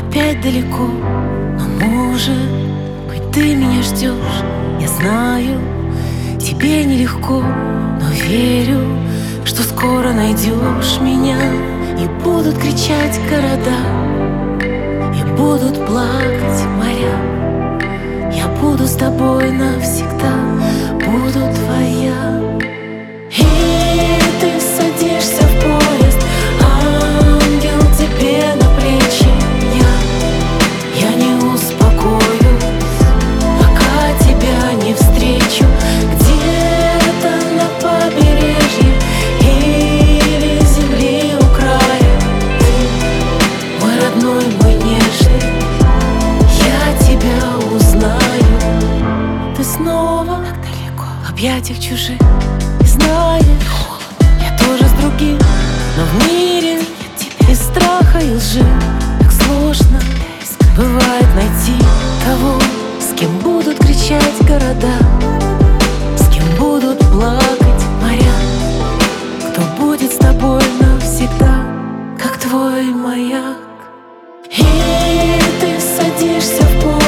опять далеко, но может быть ты меня ждешь. Я знаю, тебе нелегко, но верю, что скоро найдешь меня. И будут кричать города, и будут плакать моря. Я буду с тобой навсегда, буду твоя. И ты садишься в поезд, ангел тебе на плечи. Я не успокоюсь, пока тебя не встречу. Где-то на побережье или земли у края. Ты мой родной, мой нежный, я тебя узнаю. Ты снова так далеко, в объятиях чужих. И знаешь, я тоже с другим, но в мире нет тебя. И страха, и лжи так сложно бывает найти того, с кем будут кричать города, с кем будут плакать моря, кто будет с тобой навсегда, как твой маяк. И ты садишься в поезд,